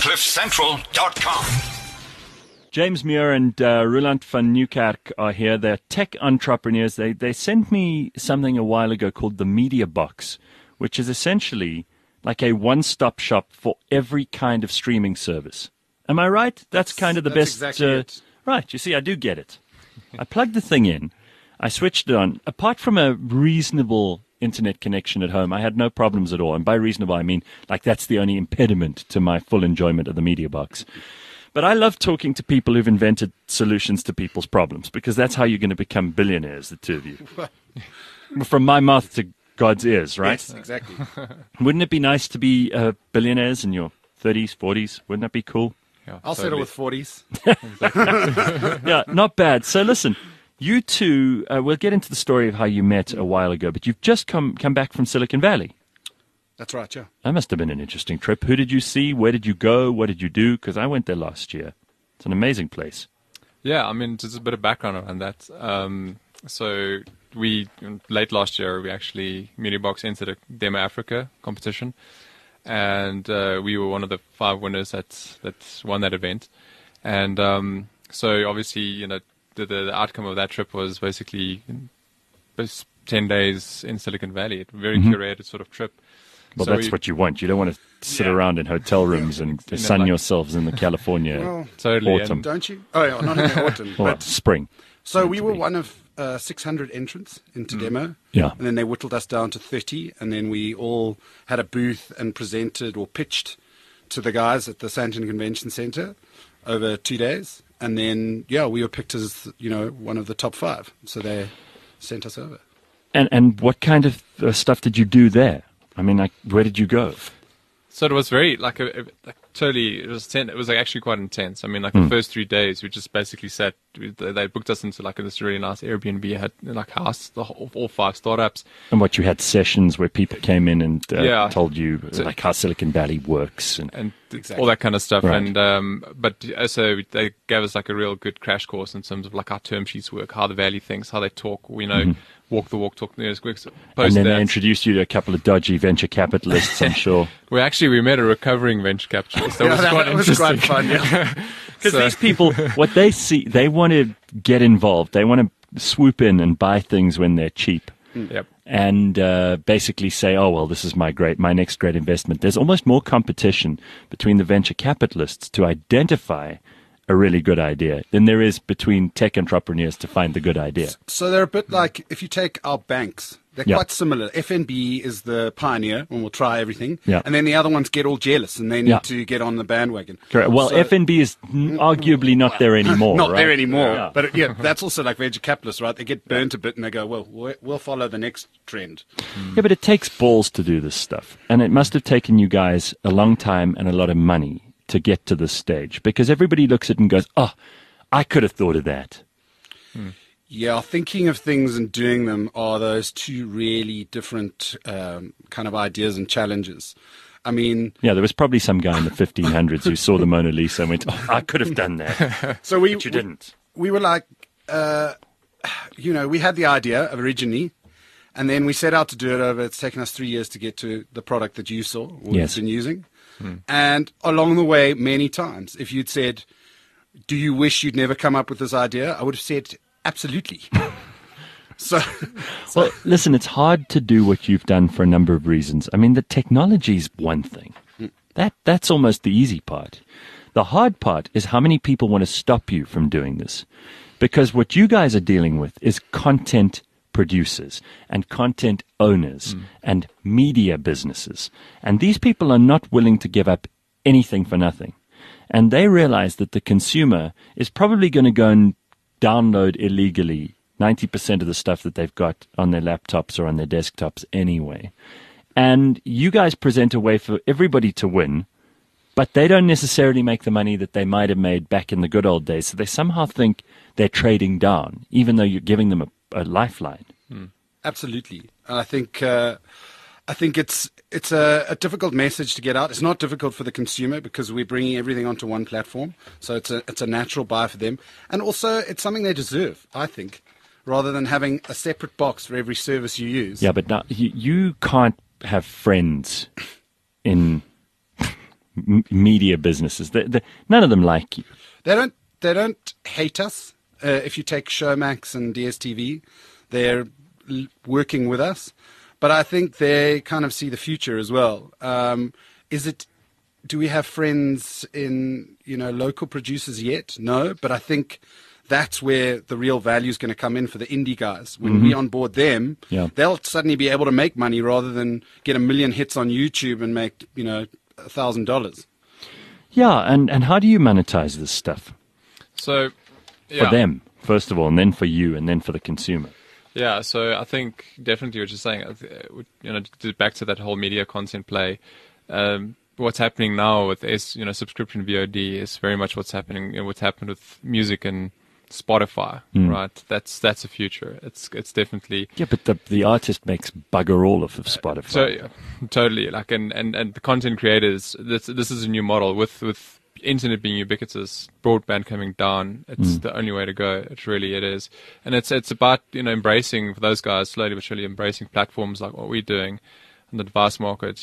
CliffCentral.com. James Muir and Roland van Nieuwkerk are here. They're tech entrepreneurs. They sent me something a while ago called the Media Box, which is essentially like a one-stop shop for every kind of streaming service. Am I right? That's kind of the best. Exactly it. Right. You see, I do get it. I plugged the thing in. I switched it on. Apart from a reasonable internet connection at home, I had no problems at all. And by reasonable, I mean like that's the only impediment to my full enjoyment of the Media Box. But I love talking to people who've invented solutions to people's problems, because that's how you're going to become billionaires, the two of you. From my mouth to God's ears, right? Yes, exactly. Wouldn't it be nice to be billionaires in your 30s, 40s? Wouldn't that be cool? Yeah, I'll settle with 40s. Yeah, not bad. So listen, you two, we'll get into the story of how you met a while ago, but you've just come back from Silicon Valley. That's right, yeah. That must have been an interesting trip. Who did you see? Where did you go? What did you do? Because I went there last year. It's an amazing place. Yeah, I mean, just a bit of background around that. So we, late last year, MediaBox entered a Demo Africa competition. And we were one of the 5 winners that won that event. And so obviously, the outcome of that trip was basically 10 days in Silicon Valley. A very curated sort of trip. Well, So that's what you want. You don't want to sit around in hotel rooms and sun yourselves in the California Totally. autumn. Don't you? Oh, yeah, not in the autumn. Or But, spring. so we were one of 600 entrants into demo. Yeah. And then they whittled us down to 30. And then we all had a booth and presented or pitched to the guys at the Sandton Convention Center over 2 days. And then, we were picked as, one of the top 5. So they sent us over. And what kind of stuff did you do there? I mean, like, where did you go? So it was very it was actually quite intense. I mean, the first 3 days we just basically sat. They booked us into this really nice Airbnb, had house all 5 startups. And what you had sessions where people came in and told you how Silicon Valley works and all that kind of stuff. Right. And but so they gave us a real good crash course in terms of how term sheets work, how the Valley thinks, how they talk. Walk the walk, talk the post. And then that. they introduced you to a couple of dodgy venture capitalists, I'm sure. We met a recovering venture capitalist. That was quite interesting. Quite fun, yeah. Because these people, what they see, they want to get involved. They want to swoop in and buy things when they're cheap. Yep. And basically say, oh, well, this is my next great investment. There's almost more competition between the venture capitalists to identify a really good idea than there is between tech entrepreneurs to find the good idea. So they're a bit like, if you take our banks, they're Yeah. quite similar. FNB is the pioneer and will try everything. Yeah. And then the other ones get all jealous and they need Yeah. to get on the bandwagon. Correct. Well, So- FNB is arguably not there anymore. Not right? there anymore. Yeah. But that's also like venture capitalists, right? They get burnt a bit and they go, well, we'll follow the next trend. Yeah, but it takes balls to do this stuff. And it must have taken you guys a long time and a lot of money to get to this stage, because everybody looks at it and goes, oh, I could have thought of that. Yeah, thinking of things and doing them are those two really different kind of ideas and challenges. I mean, Yeah, there was probably some guy in the 1500s who saw the Mona Lisa and went, oh, I could have done that. so we But you didn't. We were like, we had the idea originally, and then we set out to do it over. It's taken us 3 years to get to the product that you saw, or Yes. you've been using. And along the way, many times, if you'd said, do you wish you'd never come up with this idea? I would have said, absolutely. So, Well, listen, it's hard to do what you've done for a number of reasons. I mean, the technology's one thing. That's almost the easy part. The hard part is how many people want to stop you from doing this. Because what you guys are dealing with is content producers and content owners and media businesses. And these people are not willing to give up anything for nothing. And they realize that the consumer is probably going to go and download illegally 90% of the stuff that they've got on their laptops or on their desktops anyway. And you guys present a way for everybody to win, but they don't necessarily make the money that they might have made back in the good old days. So they somehow think they're trading down, even though you're giving them a lifeline. absolutely. And I think it's a difficult message to get out. It's not difficult for the consumer because we're bringing everything onto one platform. So it's a natural buy for them. And also it's something they deserve, I think, rather than having a separate box for every service you use. Yeah, but now you can't have friends in media businesses. None of them like you. They don't hate us. If you take Showmax and DSTV, they're working with us, but I think they kind of see the future as well. Do we have friends in local producers yet? No, but I think that's where the real value is going to come in for the indie guys. When we onboard them, they'll suddenly be able to make money rather than get 1 million hits on YouTube and make $1,000. Yeah, and how do you monetize this stuff? So, for them, first of all, and then for you, and then for the consumer. Yeah, so I think definitely what you're saying, back to that whole media content play, what's happening now with subscription VOD is very much what's happening, what's happened with music and Spotify, right? That's the future. It's definitely but the artist makes bugger all of Spotify. So totally, and the content creators. This is a new model with internet being ubiquitous, broadband coming down. It's the only way to go. It is, and it's about embracing, for those guys, slowly but surely embracing platforms like what we're doing in the device market.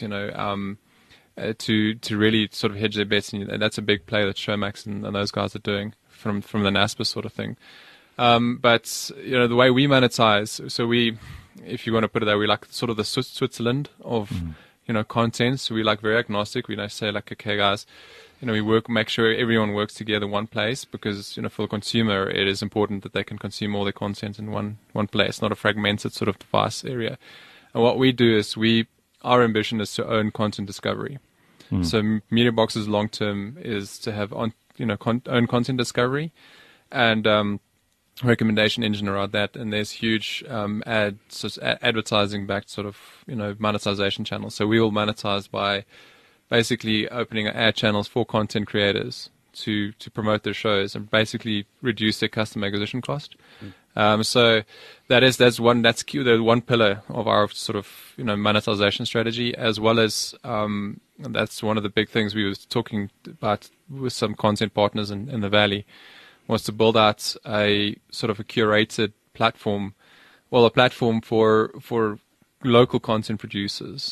To really sort of hedge their bets, and that's a big play that Showmax and those guys are doing from the NASPA sort of thing. But the way we monetize, so if you want to put it there, we like sort of the Switzerland of content. So we like very agnostic. We don't say like, okay, guys, we make sure everyone works together in one place, because for the consumer it is important that they can consume all their content in one place, not a fragmented sort of device area. And what we do is our ambition is to own content discovery. So MediaBox's long term is to have own content discovery and recommendation engine around that. And there's huge advertising backed sort of monetization channels. So we will monetize by basically opening ad channels for content creators to promote their shows and basically reduce their customer acquisition cost. So that's one pillar of our sort of monetization strategy, as well as that's one of the big things we were talking about with some content partners in the Valley, was to build out a sort of a curated platform, a platform for local content producers.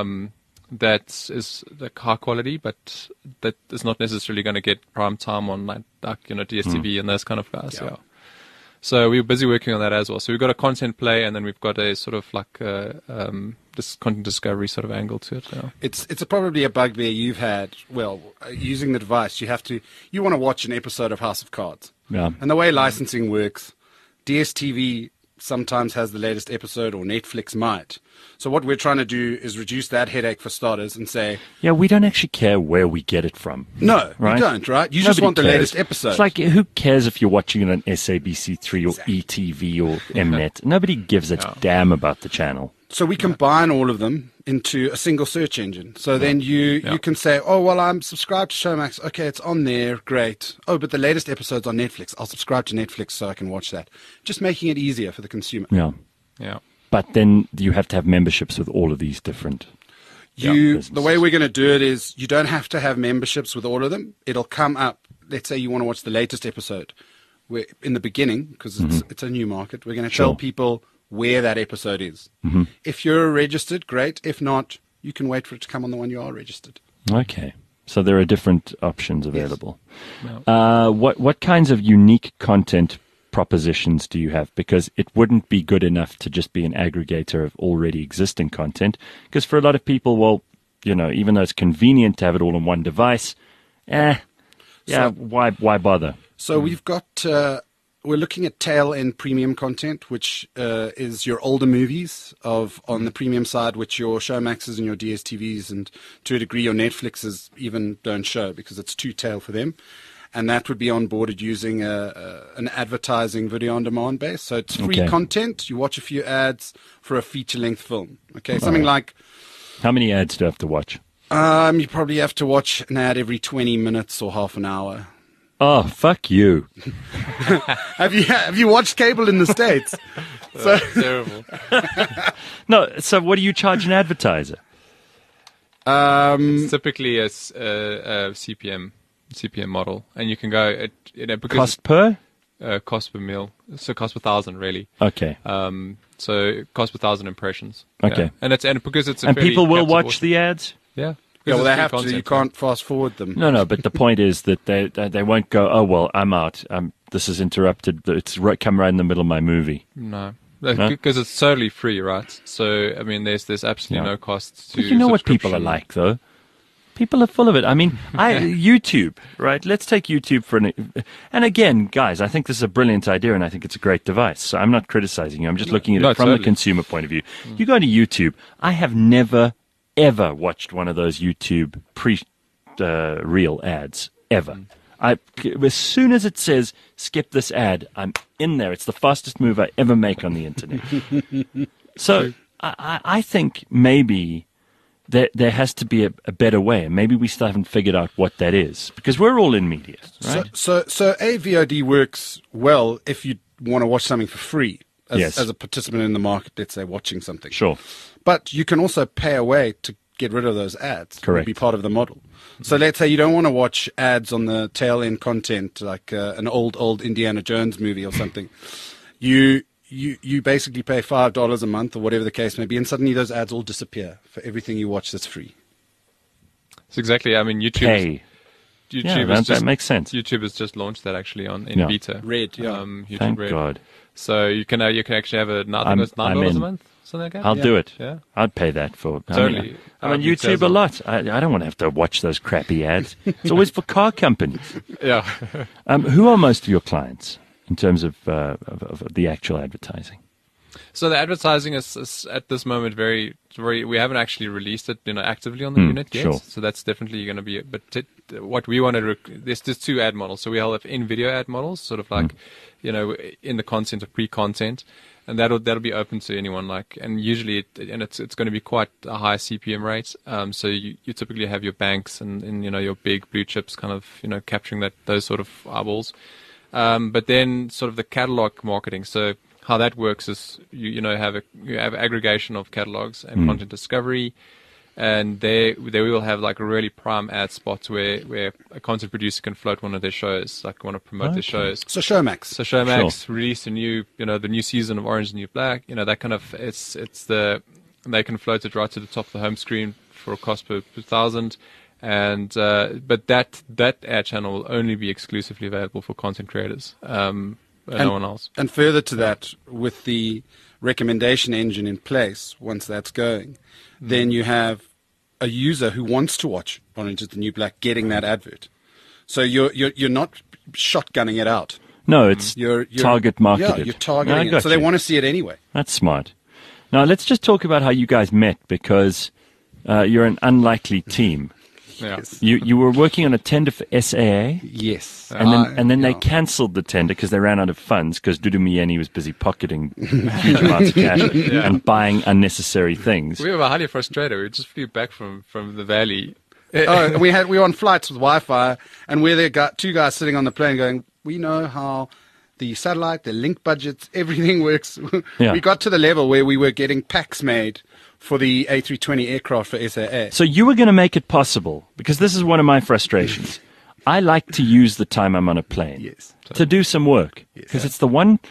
That is like high quality, but that is not necessarily going to get prime time on like DSTV and those kind of guys. Yeah. So we're busy working on that as well. So we've got a content play, and then we've got a sort of like this content discovery sort of angle to it. Yeah. It's probably a bugbear you've had. Well, using the device, you want to watch an episode of House of Cards. Yeah. And the way licensing works, DSTV sometimes has the latest episode, or Netflix might. So what we're trying to do is reduce that headache for starters and say, yeah, we don't actually care where we get it from. No, right? We don't, right? You just want the latest episode. It's like, who cares if you're watching it on SABC3 or ETV or Mnet? Nobody gives a damn about the channel. So we combine all of them into a single search engine. So then you can say, oh, well, I'm subscribed to Showmax. Okay, it's on there. Great. Oh, but the latest episode's on Netflix. I'll subscribe to Netflix so I can watch that. Just making it easier for the consumer. Yeah. Yeah. But then you have to have memberships with all of these different businesses. The way we're going to do it is you don't have to have memberships with all of them. It'll come up. Let's say you want to watch the latest episode. We're in the beginning, because it's a new market, we're going to tell people where that episode is. If you're registered, great. If not, you can wait for it to come on the one you are registered. Okay. So there are different options available. Yes. What kinds of unique content propositions do you have? Because it wouldn't be good enough to just be an aggregator of already existing content. Because for a lot of people, well, even though it's convenient to have it all on one device, why bother? So we've got... we're looking at tail end premium content, which is your older movies on the premium side, which your Showmaxes and your DSTVs and to a degree your Netflixes even don't show because it's too tail for them. And that would be onboarded using an advertising video on demand base. So it's free content. You watch a few ads for a feature length film. Okay, something like. How many ads do you have to watch? You probably have to watch an ad every 20 minutes or half an hour. Oh, fuck you. Have you watched cable in the States? Terrible. No, so what do you charge an advertiser? It's typically a CPM model, and you can go because cost per cost per mil, so cost per 1,000 really. Okay. So cost per 1,000 impressions. Okay. Yeah. And because it's and people will watch the ads. Yeah. Yeah, well, they free have to. content, You can't fast forward them. No, but the point is that they won't go, oh, well, I'm out. This is interrupted. It's come right in the middle of my movie. No. No? Because it's totally free, right? So, I mean, there's absolutely Yeah. no cost to But you know what people are subscription. like, though? People are full of it. I mean, YouTube, right? Let's take YouTube and again, guys, I think this is a brilliant idea and I think it's a great device. So I'm not criticizing you. I'm just looking at No, it from the totally. consumer point of view. You go to YouTube. I have never, ever watched one of those YouTube real ads, ever. As soon as it says, skip this ad, I'm in there. It's the fastest move I ever make on the internet. So I think maybe there has to be a better way. And maybe we still haven't figured out what that is. Because we're all in media, right? So AVOD works well if you want to watch something for free as a participant in the market, let's say, watching something. Sure. But you can also pay away to get rid of those ads. Correct. Would be part of the model. So let's say you don't want to watch ads on the tail end content like an old Indiana Jones movie or something. You basically pay $5 a month or whatever the case may be, and suddenly those ads all disappear for everything you watch that's free. So exactly. I mean, Pay. That makes sense. YouTube has just launched that actually in Yeah. beta. Red, yeah. YouTube Thank Red. God. So you can actually have I think I'm it's $9 a in. month, something like that. I'll do it. Yeah. I'd pay that for. Totally. I'm on It YouTube says a on- lot. I don't want to have to watch those crappy ads. It's always for car companies. Yeah. Who are most of your clients in terms of the actual advertising? So the advertising is at this moment very. We haven't actually released it, actively on the unit yet. sure. So that's definitely going to be. But what we want to there's two ad models. So we have in-video ad models, sort of like, in the content or pre-content, and that'll be open to anyone. And usually it's going to be quite a high CPM rate. So you typically have your banks and your big blue chips kind of capturing those sort of eyeballs. But then sort of the catalog marketing. So how that works is you have aggregation of catalogs and content discovery, and there we will have like a really prime ad spots where a content producer can float one of their shows, like want to promote their shows. So Showmax. So Showmax released a new the new season of Orange is the New Black. That kind of they can float it right to the top of the home screen for a cost per 1,000. And but that ad channel will only be exclusively available for content creators. No one else. And further to that, with the recommendation engine in place, once that's going, then you have a user who wants to watch Orange is the New Black getting that advert. So you're not shotgunning it out. No, it's You're target marketed. Yeah, you're targeting No, I it. So got they you. want to see it anyway. That's smart. Now, let's just talk about how you guys met, because you're an unlikely team. Yeah. You were working on a tender for SAA, Yes. and then they cancelled the tender because they ran out of funds because Dudu Miyeni was busy pocketing huge amounts of cash and buying unnecessary things. We were highly frustrated. We just flew back from the valley. And we were on flights with Wi-Fi, and we're there, two guys sitting on the plane going, we know how the satellite, the link budgets, everything works. Yeah. We got to the level where we were getting packs made for the A320 aircraft for SAA. So you were going to make it possible, because this is one of my frustrations. I like to use the time I'm on a plane Yes. to do some work, because it's the one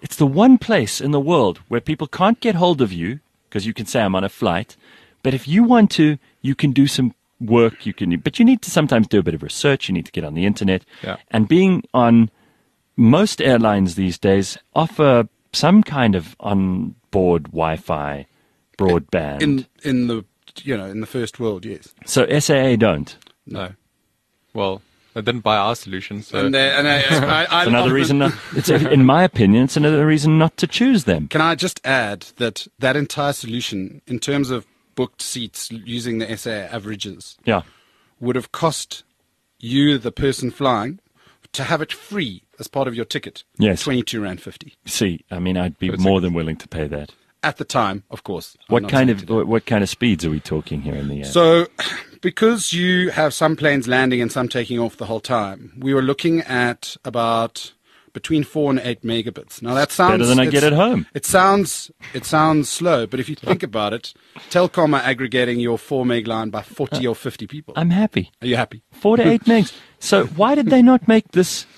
place in the world where people can't get hold of you, because you can say I'm on a flight, but if you want to, you can do some work. But you need to sometimes do a bit of research. You need to get on the internet, and being on most airlines these days offer some kind of onboard Wi-Fi. Broadband in the first world, yes. So SAA don't. No. Well, they didn't buy our solution, so It's another reason. In my opinion, it's another reason not to choose them. Can I just add that entire solution, in terms of booked seats using the SAA averages, would have cost you, the person flying, to have it free as part of your ticket. Yes. £22.50 See, I mean, I'd be more than willing to pay that. at the time, of course. What kind of speeds are we talking here in the air? So, because you have some planes landing and some taking off the whole time, we were looking at about between 4 and 8 megabits. Now that sounds better than I get at home. It sounds slow, but if you think about it, Telkom are aggregating your 4 meg line by 40 or 50 people. I'm happy. Are you happy? 4 to 8 megs. So why did they not make this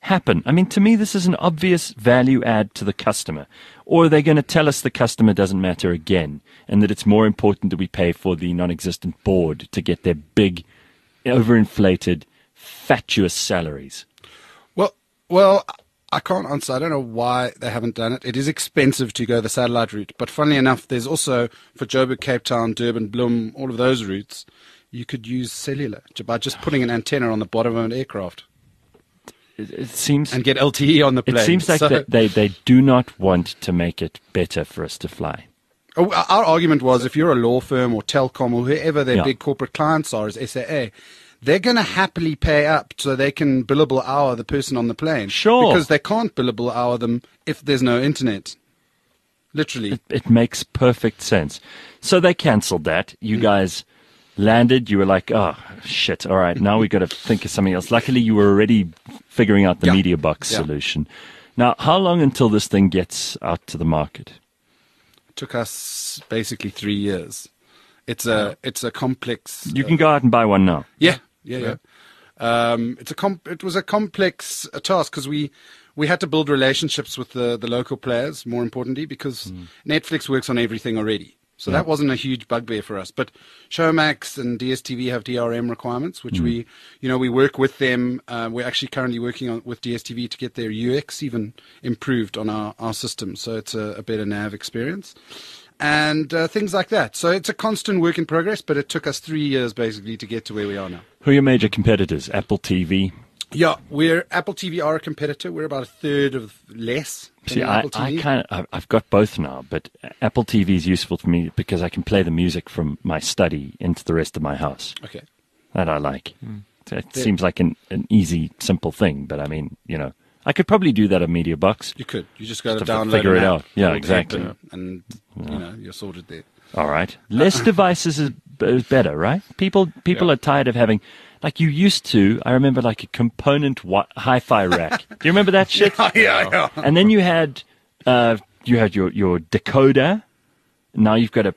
happen? I mean, to me, this is an obvious value add to the customer. Or are they going to tell us the customer doesn't matter again, and that it's more important that we pay for the non-existent board to get their big, overinflated, fatuous salaries? Well, I can't answer. I don't know why they haven't done it. It is expensive to go the satellite route. But funnily enough, there's also, for Joburg, Cape Town, Durban, Bloem, all of those routes, you could use cellular by just putting an antenna on the bottom of an aircraft. It seems... And get LTE on the plane. It seems like they do not want to make it better for us to fly. Our argument was, if you're a law firm or Telkom or whoever their Yeah. big corporate clients are as SAA, they're going to happily pay up so they can billable hour the person on the plane. Sure. Because they can't billable hour them if there's no internet. Literally. It makes perfect sense. So they cancelled that. You guys landed. You were like, oh, shit. All right, now we got to think of something else. Luckily, you were already figuring out the Yeah. media box Yeah. solution. Now, how long until this thing gets out to the market? It took us basically 3 years. It's a complex... You can go out and buy one now. Yeah. It was a complex task because we had to build relationships with the local players, more importantly, because Netflix works on everything already. So that wasn't a huge bugbear for us. But Showmax and DSTV have DRM requirements, which we work with them. We're actually currently working with DSTV to get their UX even improved on our system. So it's a better nav experience. And things like that. So it's a constant work in progress, but it took us 3 years basically to get to where we are now. Who are your major competitors? Apple TV? Yeah, Apple TV are a competitor. We're about a third of less than See, Apple TV. I've got both now, but Apple TV is useful for me because I can play the music from my study into the rest of my house. Okay. That I like. It seems like an easy, simple thing, but I mean, I could probably do that on Media Box. You could. You just got to Just have to download figure an it app out. Yeah, called exactly. Happen, and you're sorted there. All right. Less devices is better, right? People are tired of having, like you used to, I remember like a component hi-fi rack. Do you remember that shit? Yeah. And then you had your decoder. Now you've got a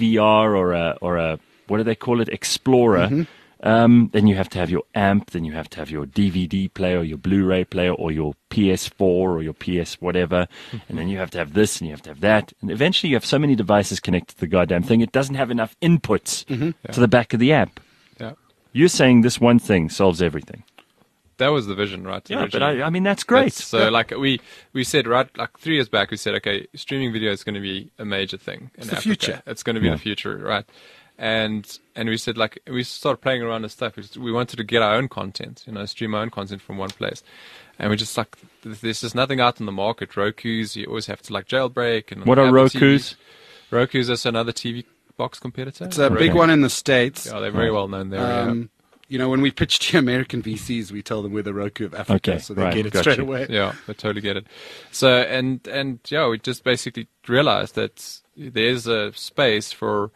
PVR or a what do they call it? Explorer. Then you have to have your amp. Then you have to have your DVD player, or your Blu-ray player, or your PS4 or your PS whatever. And then you have to have this, and you have to have that. And eventually, you have so many devices connected to the goddamn thing, it doesn't have enough inputs to the back of the app. Yeah. You're saying this one thing solves everything. That was the vision, right? Yeah, but originally. I mean that's great. Like we said, right, like 3 years back, we said, okay, streaming video is going to be a major thing in the Africa. future. It's going to be Yeah. the future, right? And we said, like, we started playing around with stuff. We wanted to get our own content, stream our own content from one place. And we just like, there's just nothing out in the market. Roku's, you always have to like jailbreak. And What are Apple Roku's? TV. Roku's is another TV box competitor. It's a big one in the States. Yeah, they're very well known there. When we pitch to American VCs, we tell them we're the Roku of Africa, Okay, so they right, get it got straight you. away. Yeah, they totally get it. So, and we just basically realized that there's a space for,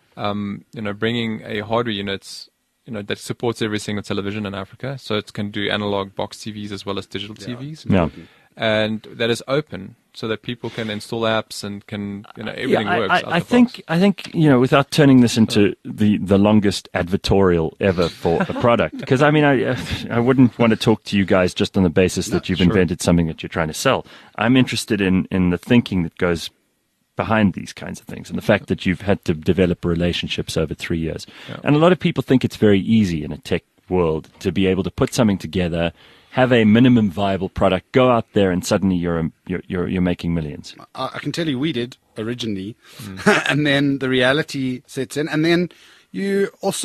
bringing a hardware unit, that supports every single television in Africa. So it can do analog box TVs as well as digital TVs. Yeah. And that is open so that people can install apps and can, everything works. out I the think box. without turning this into the longest advertorial ever for a product, because I mean I wouldn't want to talk to you guys just on the basis that you've invented something that you're trying to sell. I'm interested in the thinking that goes behind these kinds of things and the fact that you've had to develop relationships over 3 years. Yeah. And a lot of people think it's very easy in a tech world to be able to put something together, have a minimum viable product, go out there, and suddenly you're making millions. I can tell you we did originally, and then the reality sets in, and then you want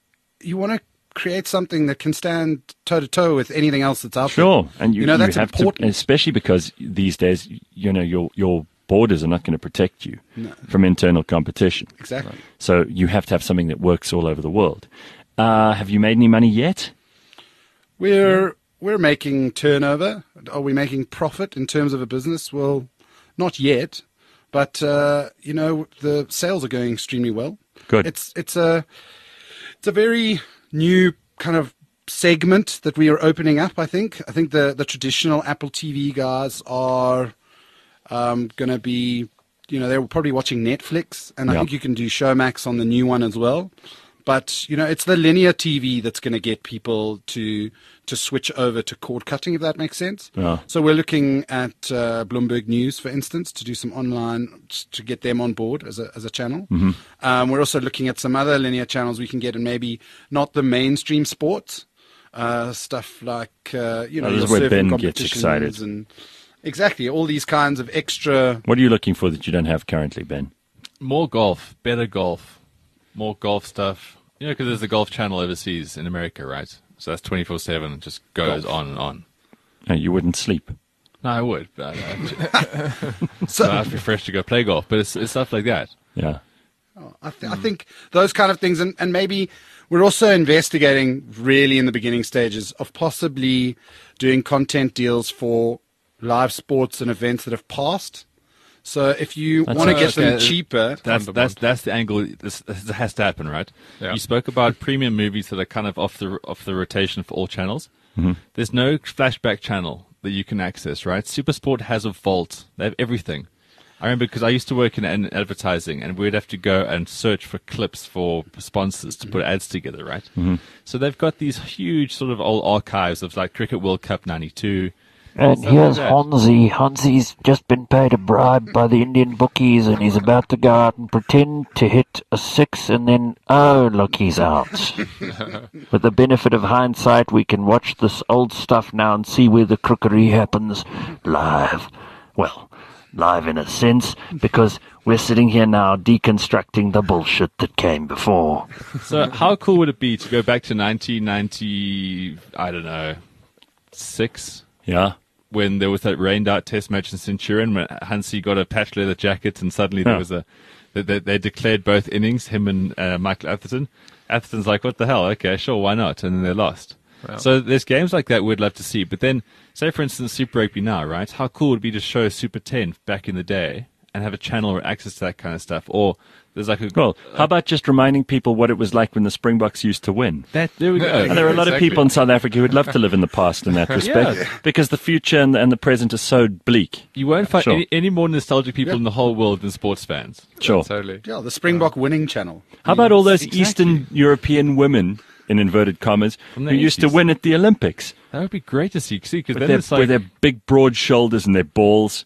to create something that can stand toe to toe with anything else that's out there. Sure, and you that's have important. to, especially because these days, your borders are not going to protect you from internal competition. Exactly. So you have to have something that works all over the world. Have you made any money yet? We're making turnover. Are we making profit in terms of a business? Well, not yet, but the sales are going extremely well. Good. It's a very new kind of segment that we are opening up. I think the traditional Apple TV guys are going to be, they're probably watching Netflix, and I think you can do Showmax on the new one as well. But, it's the linear TV that's going to get people to switch over to cord cutting, if that makes sense. Yeah. So we're looking at Bloomberg News, for instance, to do some online, to get them on board as a channel. Mm-hmm. We're also looking at some other linear channels we can get, and maybe not the mainstream sports, stuff like, this your is where surfing Ben gets competitions excited. and exactly all these kinds of extra. What are you looking for that you don't have currently, Ben? More golf, better golf, more golf stuff. Because there's the golf channel overseas in America, right? So that's 24/7. It just goes on and on. No, you wouldn't sleep. No, I would. But so I'd be fresh to go play golf. But it's stuff like that. Yeah. I think those kind of things, and maybe we're also investigating really in the beginning stages of possibly doing content deals for live sports and events that have passed. So if you want to get them cheaper, that's the angle. This has to happen, right? Yeah. You spoke about premium movies that are kind of off the rotation for all channels. Mm-hmm. There's no flashback channel that you can access, right? SuperSport has a vault. They have everything. I remember because I used to work in advertising, and we'd have to go and search for clips for sponsors to put ads together, right? Mm-hmm. So they've got these huge sort of old archives of like Cricket World Cup '92. And here's Hansi. Hansi's just been paid a bribe by the Indian bookies, and he's about to go out and pretend to hit a 6, and then, oh, look, he's out. With the benefit of hindsight, we can watch this old stuff now and see where the crookery happens live. Well, live in a sense, because we're sitting here now deconstructing the bullshit that came before. So how cool would it be to go back to 1990, I don't know, 6? Yeah. When there was that rained out test match in Centurion, when Hansi got a patch leather jacket, and suddenly there was they declared both innings, him and Michael Atherton. Atherton's like, what the hell? Okay, sure, why not? And then they lost. Wow. So there's games like that we'd love to see. But then, say for instance, Super Rugby now, right? How cool would it be to show Super 10 back in the day and have a channel or access to that kind of stuff? Or there's like Well, how about just reminding people what it was like when the Springboks used to win? there we go. And there are a lot of people in South Africa who would love to live in the past in that respect, because the future and the present are so bleak. You won't find Sure. any more nostalgic people in the whole world than sports fans. Sure. Totally. yeah, the Springbok winning channel. How about all those Exactly. Eastern European women, in inverted commas, From who the used to 80s. win at the Olympics That would be great to see, because with then it's like... their big, broad shoulders and their balls?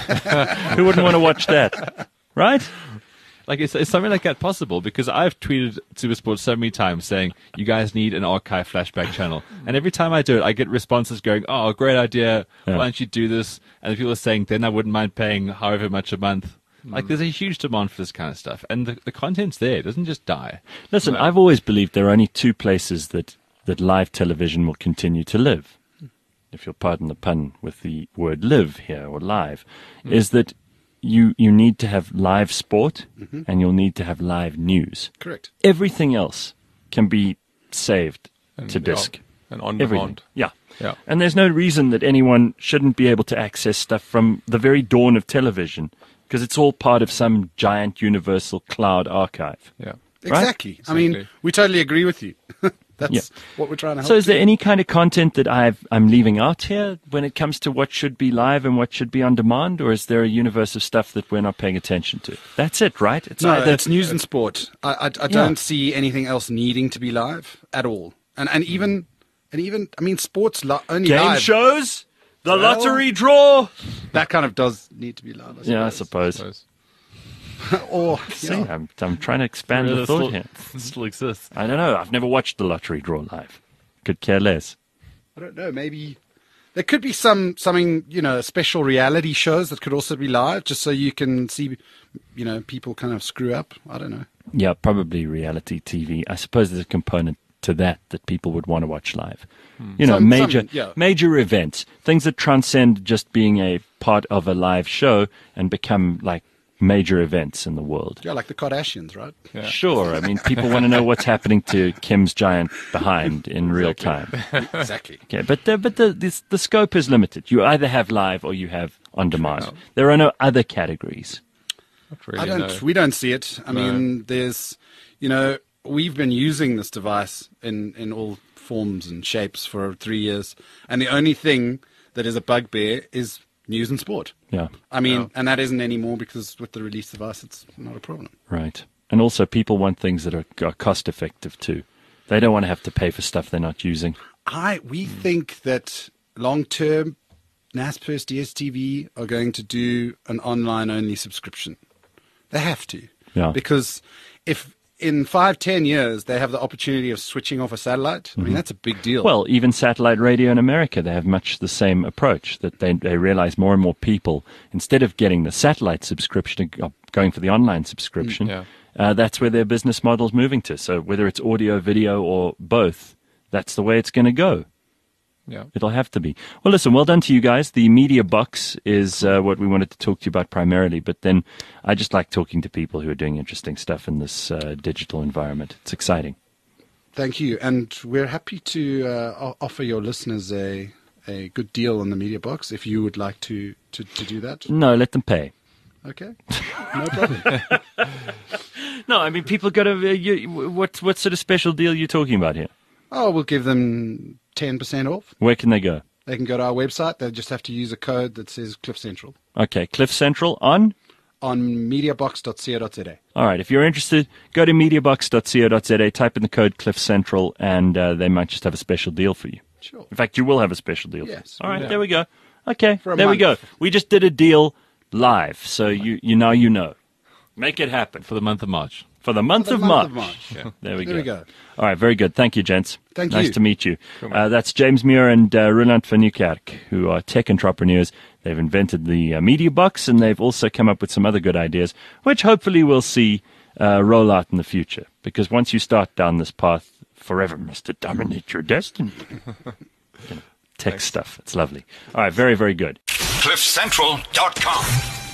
Who wouldn't want to watch that? Right? Like, it's something like that possible, because I've tweeted Supersport so many times saying, you guys need an archive flashback channel. And every time I do it, I get responses going, oh, great idea. Yeah. Why don't you do this? And people are saying, then I wouldn't mind paying however much a month. Like, there's a huge demand for this kind of stuff. And the content's there. It doesn't just die. Listen, I've always believed there are only two places that live television will continue to live. If you'll pardon the pun with the word live here, or live, is that you need to have live sport and you'll need to have live news. Correct. Everything else can be saved to disk. And on Everything. demand. Yeah. Yeah. And there's no reason that anyone shouldn't be able to access stuff from the very dawn of television, because it's all part of some giant universal cloud archive. Yeah. Right? Exactly. I mean, Exactly. we totally agree with you. That's Yeah. what we're trying to help. So is there any kind of content that I'm leaving out here when it comes to what should be live and what should be on demand, or is there a universe of stuff that we're not paying attention to? That's it, right? It's No, either it's news and sport. I don't see anything else needing to be live at all. And even I mean, sports only game live. shows, the Well- lottery draw. That kind of does need to be live. Yeah, I suppose. Suppose. Or See, yeah. I'm trying to expand the thought here. Still exists. I don't know. I've never watched the lottery draw live. Could care less. I don't know. Maybe there could be something special reality shows that could also be live, just so you can see people kind of screw up. I don't know. Yeah, probably reality TV. I suppose there's a component to that people would want to watch live. Major events, things that transcend just being a part of a live show and become like major events in the world. Yeah, like the Kardashians, right? Yeah. Sure. I mean, people want to know what's happening to Kim's giant behind in real time. Exactly. Okay, but the scope is limited. You either have live or you have on demand. There are no other categories. Not really, no. We don't see it. I mean, there's, we've been using this device in all forms and shapes for 3 years, and the only thing that is a bugbear is news and sport. Yeah, I mean, and that isn't anymore because with the release device, it's not a problem. right. And also, people want things that are cost effective too. They don't want to have to pay for stuff they're not using. We think that long term, Naspers, DSTV are going to do an online only subscription. They have to. Yeah. Because if in 5-10 years they have the opportunity of switching off a satellite, I mean, that's a big deal. Well, even satellite radio in America, they have much the same approach, that they realize more and more people, instead of getting the satellite subscription, are going for the online subscription. Yeah. That's where their business model's moving to. So whether it's audio, video, or both, that's the way it's going to go. Yeah. It'll have to be. Well, listen, well done to you guys. The media box is what we wanted to talk to you about primarily, but then I just like talking to people who are doing interesting stuff in this digital environment. It's exciting. Thank you. And we're happy to offer your listeners a good deal on the media box if you would like to do that. No, let them pay. Okay. No problem. No, I mean, people got to... what sort of special deal are you talking about here? Oh, we'll give them 10% off. Where can they go? They can go to our website. They just have to use a code that says Cliff Central Okay, Cliff Central on? on mediabox.co.za. All right, if you're interested, go to mediabox.co.za, type in the code Cliff Central, and they might just have a special deal for you. Sure. In fact, you will have a special deal. Yes, For you. All right, we will. there we go. Okay, For a there we go. month. We just did a deal live, so you know. Make it happen. For the month of March. For the month For the of month March. of March. There we There we go. All right, very good. Thank you, gents. Thank nice you. to meet you. That's James Muir and Roland van Niekerk, who are tech entrepreneurs. They've invented the media box, and they've also come up with some other good ideas, which hopefully we'll see roll out in the future. Because once you start down this path, forever must it dominate your destiny. Tech stuff. It's lovely. All right, very, very good. CliffCentral.com.